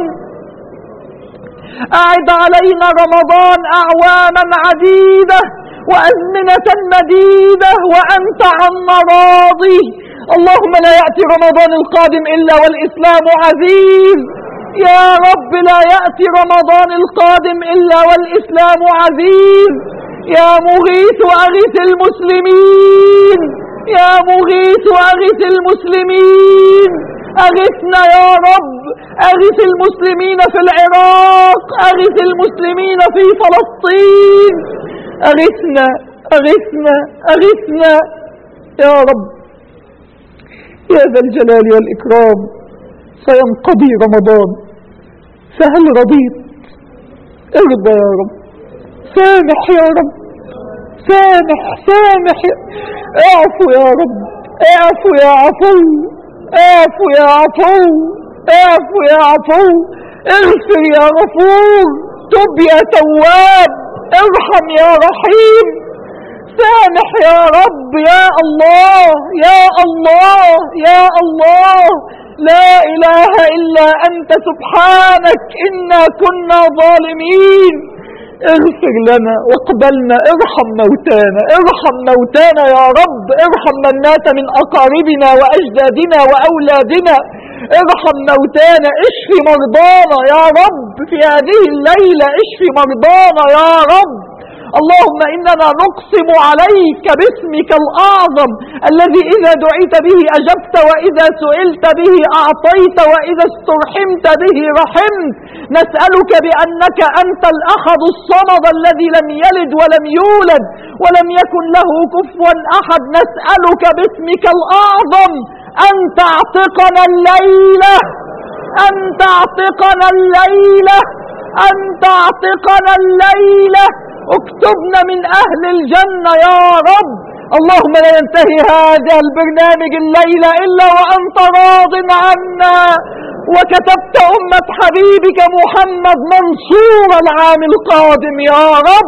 Speaker 2: أعد علينا رمضان أعواما عديدة وأزمنة مديدة وأنت عنا راضي. اللهم لا يأتي رمضان القادم إلا والإسلام عزيز يا رب. لا يأتي رمضان القادم إلا والإسلام عزيز. يا مغيث أغث المسلمين يا مغيث أغث المسلمين. أغثنا يا رب أغث المسلمين في العراق، أغث المسلمين في فلسطين، أغثنا أغثنا أغثنا يا رب يا ذا الجلال والإكرام. سينقضي رمضان، فهل رضيت؟ ارضى يا رب، سامح يا رب، سامح سامح يا... اعفو يا رب، اعفو يا عفو، اعفو يا عفو، اعفو يا عفو، اغفر يا غفور، تب يا تواب، ارحم يا رحيم، سامح يا رب. يا الله يا الله يا الله، لا إله إلا أنت سبحانك إنا كنا ظالمين. اغفر لنا واقبلنا، ارحم موتانا، ارحم موتانا يا رب، ارحم من مات من أقاربنا وأجدادنا وأولادنا، ارحم موتانا، اشفي مرضانا يا رب في هذه الليلة، اشفي مرضانا يا رب. اللهم إننا نقسم عليك باسمك الأعظم الذي إذا دعيت به أجبت، وإذا سئلت به أعطيت، وإذا استرحمت به رحمت. نسألك بأنك أنت الأحد الصمد الذي لم يلد ولم يولد ولم يكن له كفوا أحد، نسألك باسمك الأعظم أن تعتقنا الليلة، أن تعتقنا الليلة، أن تعتقنا الليلة، اكتبنا من أهل الجنة يا رب. اللهم لا ينتهي هذا البرنامج الليلة إلا وأنت راض عنا، وكتبت أمة حبيبك محمد منصور العام القادم يا رب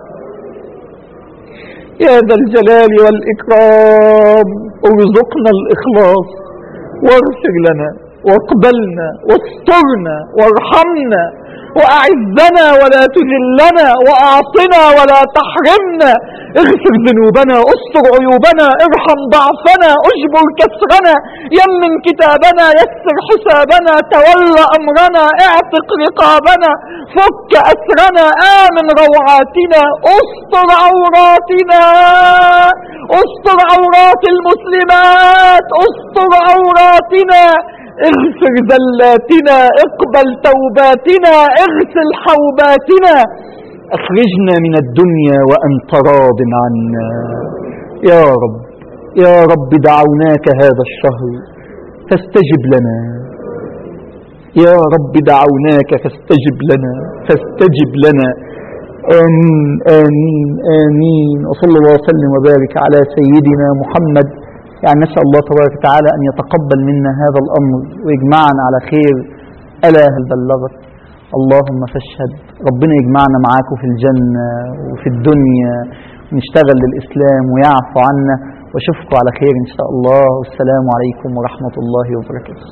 Speaker 2: يا ذا الجلال والإكرام. ارزقنا الإخلاص واغفر لنا واقبلنا واسترنا وارحمنا وأعزنا ولا تذلنا وأعطنا ولا تحرمنا. اغفر ذنوبنا، استر عيوبنا، ارحم ضعفنا، اجبر كسرنا، يمن كتابنا، يسر حسابنا، تولى أمرنا، اعتق رقابنا، فك أسرنا، آمن روعاتنا، استر عوراتنا، استر عورات المسلمات، استر عوراتنا، اغفر زلاتنا، اقبل توباتنا، اغسل حوباتنا، اخرجنا من الدنيا وأنت راض عنا يا رب. يا رب دعوناك هذا الشهر فاستجب لنا، يا رب دعوناك فاستجب لنا، فاستجب لنا. آمين آمين آمين. وصلى الله وسلم وبارك على سيدنا محمد. يعني نسأل الله تبارك وتعالى أن يتقبل منا هذا الأمر ويجمعنا على خير. ألا هل بلغت؟ اللهم فاشهد. ربنا يجمعنا معاكم في الجنة وفي الدنيا، ونشتغل للإسلام ويعفو عنا، واشوفكم على خير إن شاء الله. والسلام عليكم ورحمة الله وبركاته.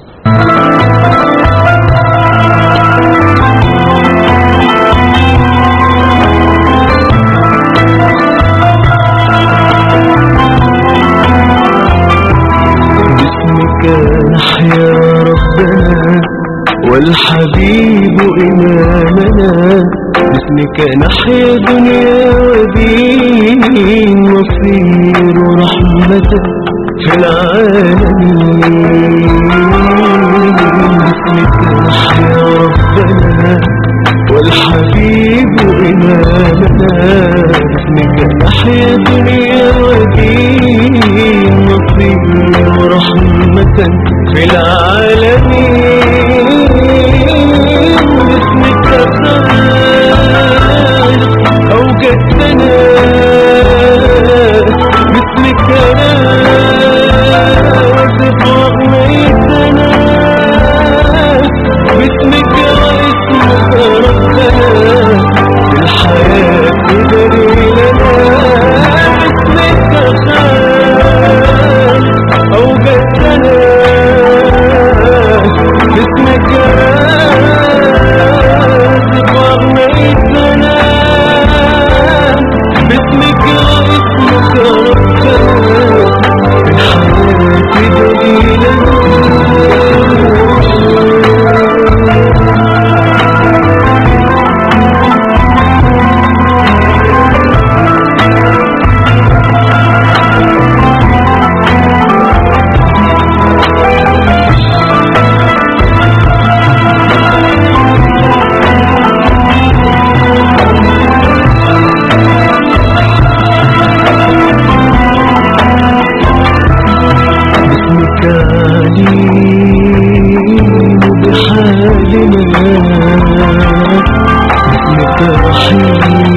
Speaker 1: نحيا ربنا والحبيب إمامنا، باسمك نحيا دنيا ودين، نصير رحمة في العالمين. باسمك نحيا ربنا والحبيب إمامنا، باسمك نحيا دنيا ودين، نصير رحمة في العالمين. باسمك خالق أوجدتنا، باسمك رازق وأميتنا، باسمك واسمك ربنا في الحياة دليلنا. باسمك خالق أوجدتنا، رحيم